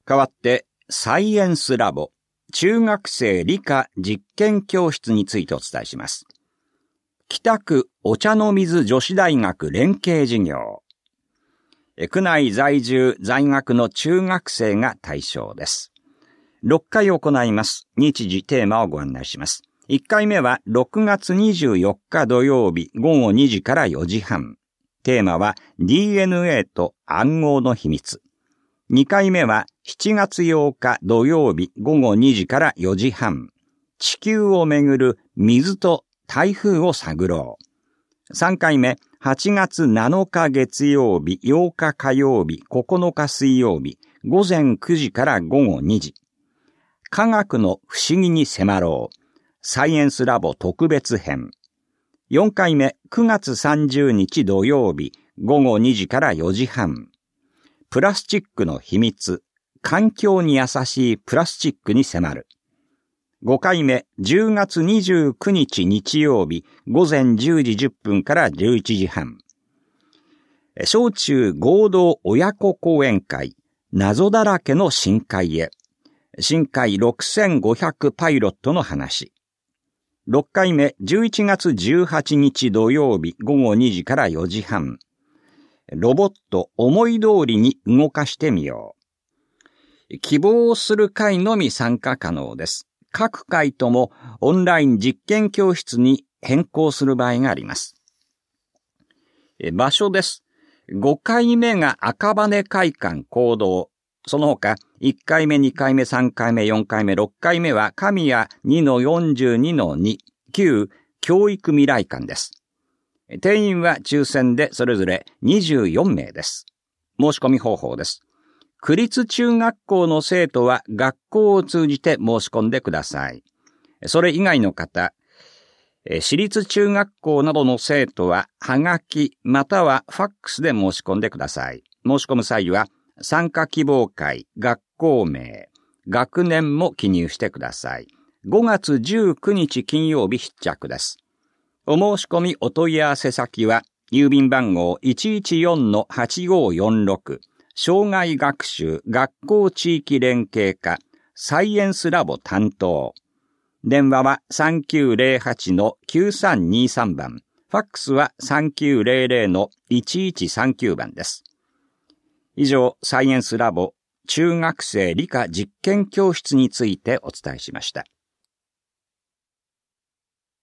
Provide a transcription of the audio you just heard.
代わって、サイエンスラボ、中学生理科実験教室についてお伝えします。北区お茶の水女子大学連携事業。区内在住在学の中学生が対象です。6回行います。日時テーマをご案内します。1回目は6月24日土曜日午後2時から4時半。テーマは DNA と暗号の秘密。2回目は7月8日土曜日午後2時から4時半。地球をめぐる水と台風を探ろう。3回目、8月7日月曜日、8日火曜日、9日水曜日、午前9時から午後2時。科学の不思議に迫ろう。サイエンスラボ特別編。4回目、9月30日土曜日、午後2時から4時半。プラスチックの秘密。環境に優しいプラスチックに迫る。5回目、10月29日日曜日、午前10時10分から11時半。小中合同親子講演会、謎だらけの深海へ。深海6500パイロットの話。6回目、11月18日土曜日、午後2時から4時半。ロボット思い通りに動かしてみよう。希望する会のみ参加可能です。各回ともオンライン実験教室に変更する場合があります。場所です。5回目が赤羽会館講堂。その他、1回目、2回目、3回目、4回目、6回目は神谷 2-42-2、旧教育未来館です。定員は抽選でそれぞれ24名です。申し込み方法です。区立中学校の生徒は学校を通じて申し込んでください。それ以外の方、私立中学校などの生徒ははがきまたはファックスで申し込んでください。申し込む際は参加希望会、学校名、学年も記入してください。5月19日金曜日必着です。お申し込みお問い合わせ先は郵便番号 114-8546障害学習学校地域連携課サイエンスラボ担当。電話は 3908-9323 番。ファックスは 3900-1139 番です。以上、サイエンスラボ中学生理科実験教室についてお伝えしました。